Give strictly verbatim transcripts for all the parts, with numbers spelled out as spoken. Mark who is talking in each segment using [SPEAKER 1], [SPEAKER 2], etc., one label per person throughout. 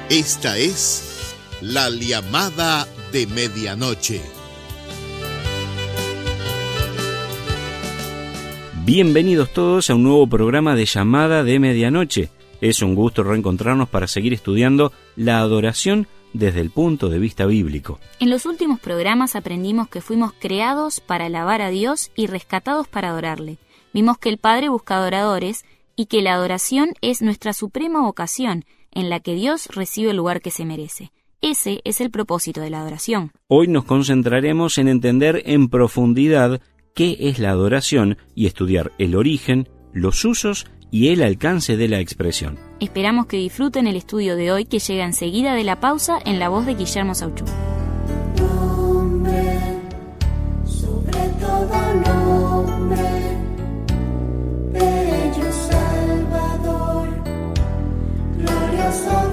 [SPEAKER 1] Esta es la llamada de medianoche.
[SPEAKER 2] Bienvenidos todos a un nuevo programa de Llamada de Medianoche. Es un gusto reencontrarnos para seguir estudiando la adoración desde el punto de vista bíblico.
[SPEAKER 3] En los últimos programas aprendimos que fuimos creados para alabar a Dios y rescatados para adorarle. Vimos que el Padre busca adoradores y que la adoración es nuestra suprema vocación, en la que Dios recibe el lugar que se merece. Ese es el propósito de la adoración.
[SPEAKER 2] Hoy nos concentraremos en entender en profundidad qué es la adoración y estudiar el origen, los usos y el alcance de la expresión.
[SPEAKER 3] Esperamos que disfruten el estudio de hoy, que llega enseguida de la pausa en la voz de Guillermo Sauchú.
[SPEAKER 4] Nombre, sobre todo nombre, bello Salvador, glorioso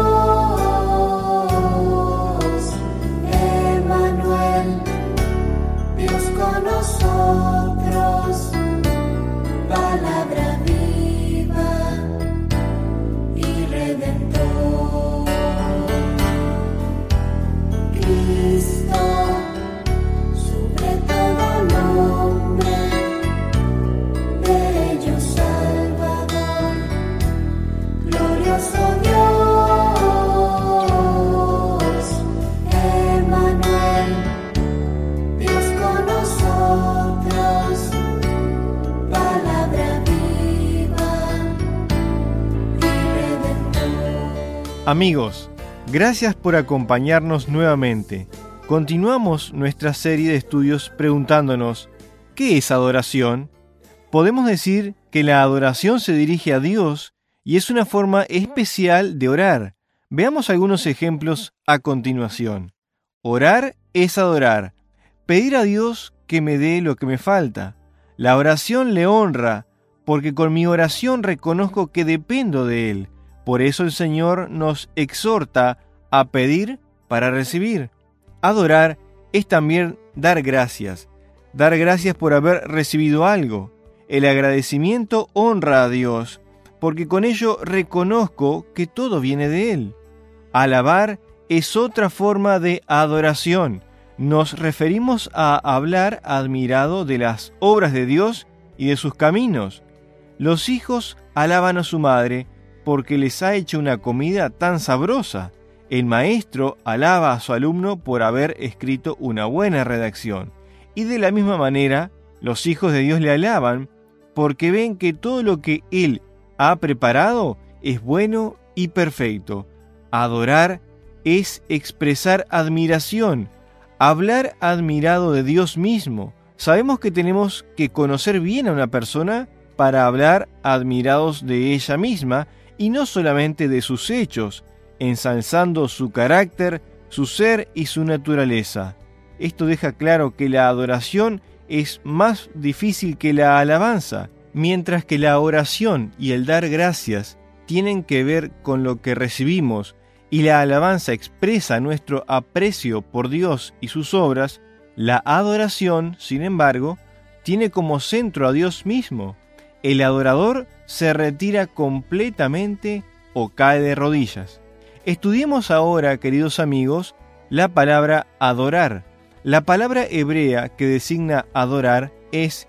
[SPEAKER 4] Dios, Emmanuel, Dios con nosotros, palabra viva y redentor, Cristo, sobre todo nombre, bello Salvador, glorioso Dios, Emmanuel, Dios con nosotros, palabra viva y redentor.
[SPEAKER 5] Amigos, gracias por acompañarnos nuevamente. Continuamos nuestra serie de estudios preguntándonos, ¿qué es adoración? Podemos decir que la adoración se dirige a Dios y es una forma especial de orar. Veamos algunos ejemplos a continuación. Orar es adorar, pedir a Dios que me dé lo que me falta. La oración le honra, porque con mi oración reconozco que dependo de Él. Por eso el Señor nos exhorta a pedir para recibir. Adorar es también dar gracias. Dar gracias por haber recibido algo. El agradecimiento honra a Dios, porque con ello reconozco que todo viene de Él. Alabar es otra forma de adoración. Nos referimos a hablar admirado de las obras de Dios y de sus caminos. Los hijos alaban a su madre porque les ha hecho una comida tan sabrosa. El maestro alaba a su alumno por haber escrito una buena redacción. Y de la misma manera, los hijos de Dios le alaban porque ven que todo lo que Él ha preparado es bueno y perfecto. Adorar es expresar admiración, hablar admirado de Dios mismo. Sabemos que tenemos que conocer bien a una persona para hablar admirados de ella misma y no solamente de sus hechos, ensalzando su carácter, su ser y su naturaleza. Esto deja claro que la adoración es más difícil que la alabanza, mientras que la oración y el dar gracias tienen que ver con lo que recibimos y la alabanza expresa nuestro aprecio por Dios y sus obras. La adoración, sin embargo, tiene como centro a Dios mismo. El adorador se retira completamente o cae de rodillas. Estudiemos ahora, queridos amigos, la palabra adorar. La palabra hebrea que designa adorar es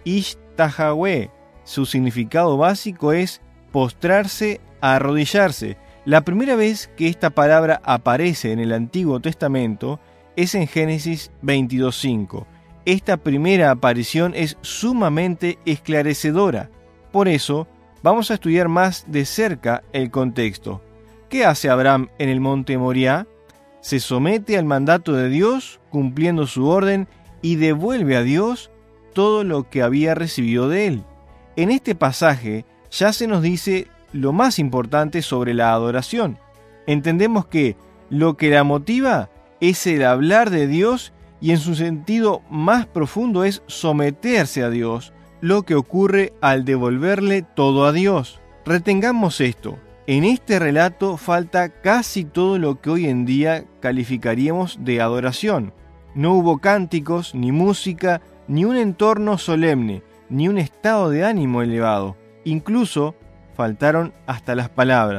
[SPEAKER 5] ishtahaweh. Su significado básico es postrarse, arrodillarse. La primera vez que esta palabra aparece en el Antiguo Testamento es en Génesis veintidós cinco. Esta primera aparición es sumamente esclarecedora. Por eso, vamos a estudiar más de cerca el contexto. ¿Qué hace Abraham en el monte Moriah? Se somete al mandato de Dios, cumpliendo su orden, y devuelve a Dios todo lo que había recibido de él. En este pasaje ya se nos dice lo más importante sobre la adoración. Entendemos que lo que la motiva es el hablar de Dios y en su sentido más profundo es someterse a Dios, lo que ocurre al devolverle todo a Dios. Retengamos esto. En este relato falta casi todo lo que hoy en día calificaríamos de adoración. No hubo cánticos, ni música, ni un entorno solemne, ni un estado de ánimo elevado. Incluso faltaron hasta las palabras.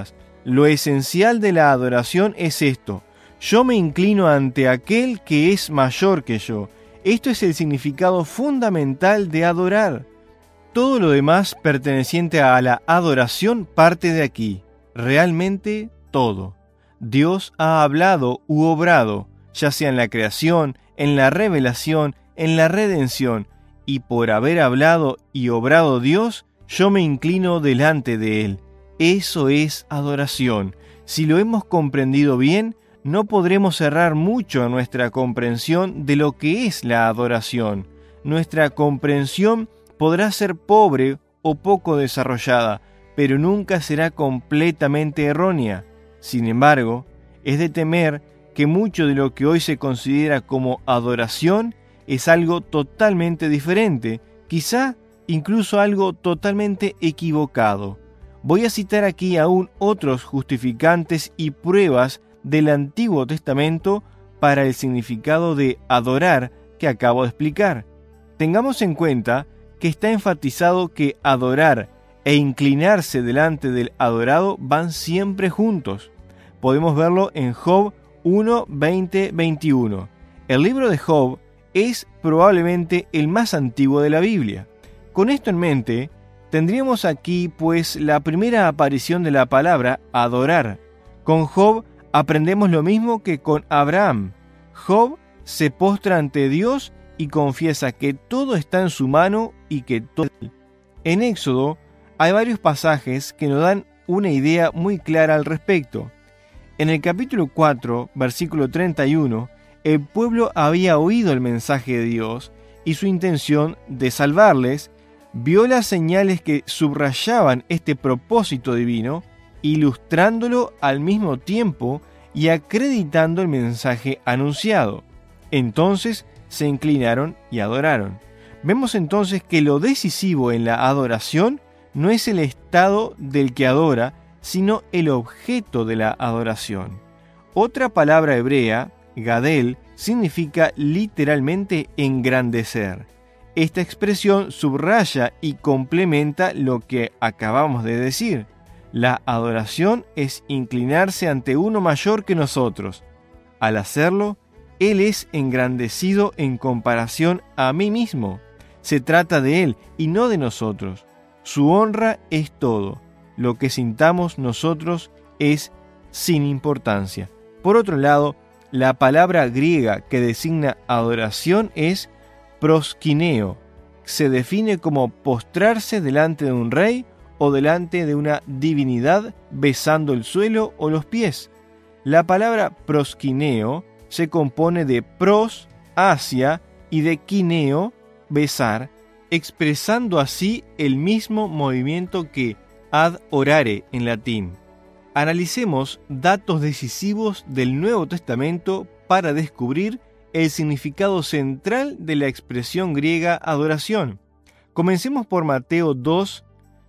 [SPEAKER 5] Lo esencial de la adoración es esto: yo me inclino ante aquel que es mayor que yo. Esto es el significado fundamental de adorar. Todo lo demás perteneciente a la adoración parte de aquí. Realmente todo. Dios ha hablado u obrado, ya sea en la creación, en la revelación, en la redención, y por haber hablado y obrado Dios, yo me inclino delante de Él. Eso es adoración. Si lo hemos comprendido bien, no podremos errar mucho en nuestra comprensión de lo que es la adoración. Nuestra comprensión podrá ser pobre o poco desarrollada, pero nunca será completamente errónea. Sin embargo, es de temer que mucho de lo que hoy se considera como adoración es algo totalmente diferente, quizá incluso algo totalmente equivocado. Voy a citar aquí aún otros justificantes y pruebas del Antiguo Testamento para el significado de adorar que acabo de explicar. Tengamos en cuenta que está enfatizado que adorar e inclinarse delante del adorado van siempre juntos. Podemos verlo en Job uno, veinte, veintiuno. El libro de Job es probablemente el más antiguo de la Biblia. Con esto en mente, tendríamos aquí pues la primera aparición de la palabra adorar. Con Job aprendemos lo mismo que con Abraham. Job se postra ante Dios y confiesa que todo está en su mano y que todo... En Éxodo hay varios pasajes que nos dan una idea muy clara al respecto. En el capítulo cuatro, versículo treinta y uno, el pueblo había oído el mensaje de Dios y su intención de salvarles, vio las señales que subrayaban este propósito divino, ilustrándolo al mismo tiempo y acreditando el mensaje anunciado. Entonces se inclinaron y adoraron. Vemos entonces que lo decisivo en la adoración no es el estado del que adora, sino el objeto de la adoración. Otra palabra hebrea, gadel, significa literalmente engrandecer. Esta expresión subraya y complementa lo que acabamos de decir. La adoración es inclinarse ante uno mayor que nosotros. Al hacerlo, Él es engrandecido en comparación a mí mismo. Se trata de Él y no de nosotros. Su honra es todo. Lo que sintamos nosotros es sin importancia. Por otro lado, la palabra griega que designa adoración es proskineo. Se define como postrarse delante de un rey o delante de una divinidad besando el suelo o los pies. La palabra proskineo se compone de pros, hacia, y de kineo, besar, expresando así el mismo movimiento que ad orare en latín. Analicemos datos decisivos del Nuevo Testamento para descubrir el significado central de la expresión griega adoración. Comencemos por Mateo dos,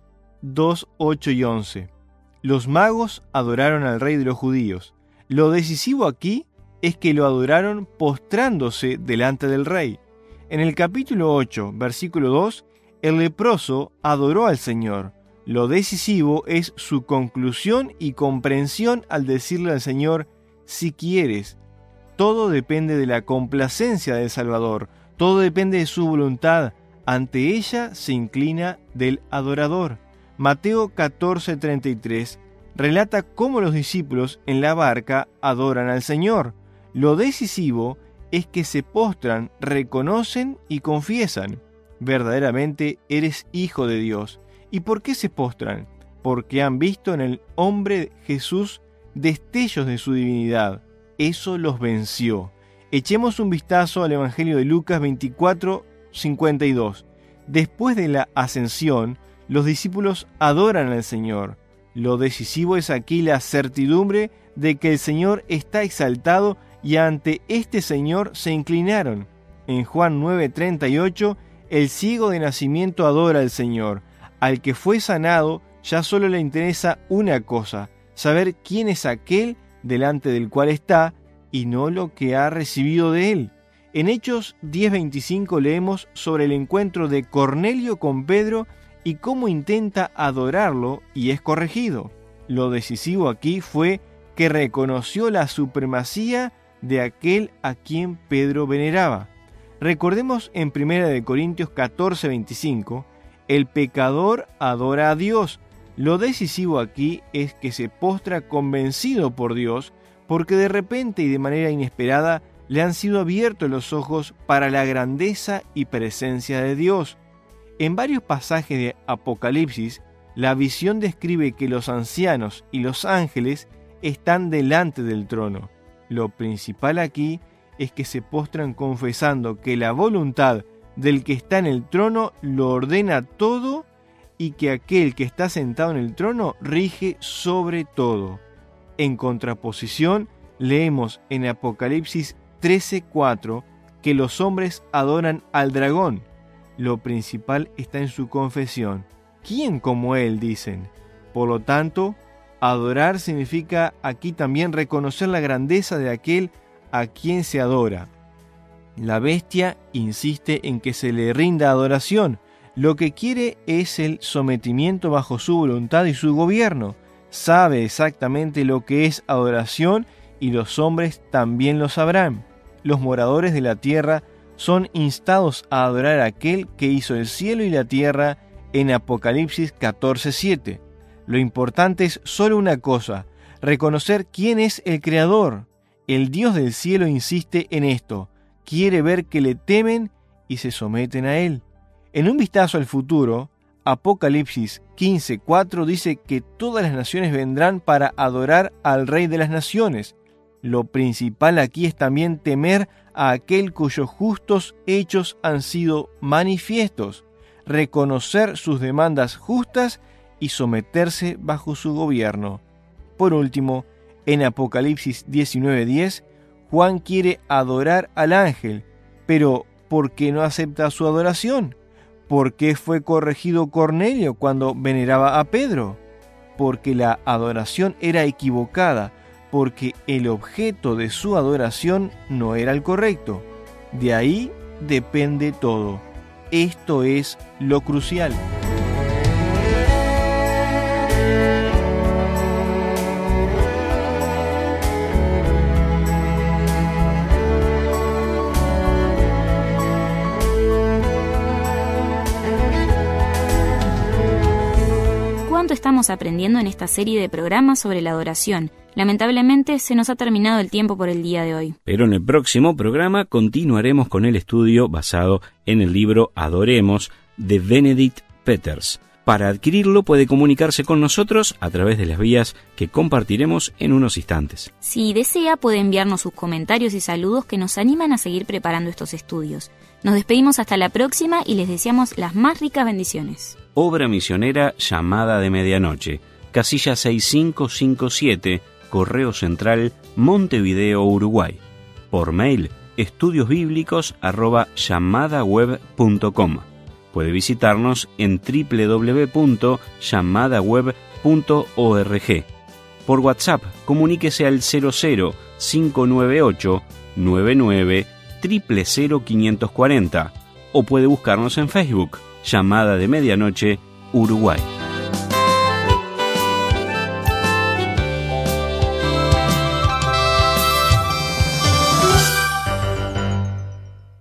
[SPEAKER 5] dos, ocho y once. Los magos adoraron al rey de los judíos. Lo decisivo aquí es que lo adoraron postrándose delante del rey. En el capítulo ocho, versículo dos, el leproso adoró al Señor. Lo decisivo es su conclusión y comprensión al decirle al Señor, si quieres. Todo depende de la complacencia del Salvador, todo depende de su voluntad. Ante ella se inclina del adorador. Mateo catorce, treinta y tres relata cómo los discípulos en la barca adoran al Señor. Lo decisivo es que se postran, reconocen y confiesan. Verdaderamente eres hijo de Dios. ¿Y por qué se postran? Porque han visto en el hombre Jesús destellos de su divinidad. Eso los venció. Echemos un vistazo al Evangelio de Lucas veinticuatro, cincuenta y dos. Después de la ascensión, los discípulos adoran al Señor. Lo decisivo es aquí la certidumbre de que el Señor está exaltado y ante este Señor se inclinaron. En Juan nueve, treinta y ocho, el ciego de nacimiento adora al Señor. Al que fue sanado ya solo le interesa una cosa, saber quién es aquel delante del cual está y no lo que ha recibido de él. En Hechos diez, veinticinco leemos sobre el encuentro de Cornelio con Pedro y cómo intenta adorarlo y es corregido. Lo decisivo aquí fue que reconoció la supremacía de aquel a quien Pedro veneraba. Recordemos en primera de Corintios catorce veinticinco, el pecador adora a Dios. Lo decisivo aquí es que se postra convencido por Dios, porque de repente y de manera inesperada le han sido abiertos los ojos para la grandeza y presencia de Dios. En varios pasajes de Apocalipsis, la visión describe que los ancianos y los ángeles están delante del trono. Lo principal aquí es que se postran confesando que la voluntad del que está en el trono lo ordena todo y que aquel que está sentado en el trono rige sobre todo. En contraposición, leemos en Apocalipsis trece cuatro que los hombres adoran al dragón. Lo principal está en su confesión. ¿Quién como él?, dicen. Por lo tanto, adorar significa aquí también reconocer la grandeza de aquel a quien se adora. La bestia insiste en que se le rinda adoración. Lo que quiere es el sometimiento bajo su voluntad y su gobierno. Sabe exactamente lo que es adoración y los hombres también lo sabrán. Los moradores de la tierra son instados a adorar a aquel que hizo el cielo y la tierra en Apocalipsis catorce siete. Lo importante es solo una cosa: reconocer quién es el Creador. El Dios del cielo insiste en esto. Quiere ver que le temen y se someten a Él. En un vistazo al futuro, Apocalipsis quince cuatro dice que todas las naciones vendrán para adorar al Rey de las naciones. Lo principal aquí es también temer a aquel cuyos justos hechos han sido manifiestos, reconocer sus demandas justas y someterse bajo su gobierno. Por último, en Apocalipsis diecinueve diez, Juan quiere adorar al ángel, pero ¿por qué no acepta su adoración? ¿Por qué fue corregido Cornelio cuando veneraba a Pedro? Porque la adoración era equivocada, porque el objeto de su adoración no era el correcto. De ahí depende todo. Esto es lo crucial.
[SPEAKER 3] Estamos aprendiendo en esta serie de programas sobre la adoración. Lamentablemente se nos ha terminado el tiempo por el día de hoy.
[SPEAKER 2] Pero en el próximo programa continuaremos con el estudio basado en el libro Adoremos de Benedict Peters. Para adquirirlo puede comunicarse con nosotros a través de las vías que compartiremos en unos instantes.
[SPEAKER 3] Si desea puede enviarnos sus comentarios y saludos que nos animan a seguir preparando estos estudios. Nos despedimos hasta la próxima y les deseamos las más ricas bendiciones.
[SPEAKER 2] Obra misionera Llamada de Medianoche, casilla seis cinco cinco siete, Correo Central, Montevideo, Uruguay. Por mail, estudiosbíblicos arroba llamadaweb punto com. Puede visitarnos en doble u doble u doble u punto llamadaweb punto org. Por WhatsApp, comuníquese al cero cero cinco nueve ocho nueve nueve cero cero cero cinco cuatro cero o puede buscarnos en Facebook, Llamada de Medianoche, Uruguay.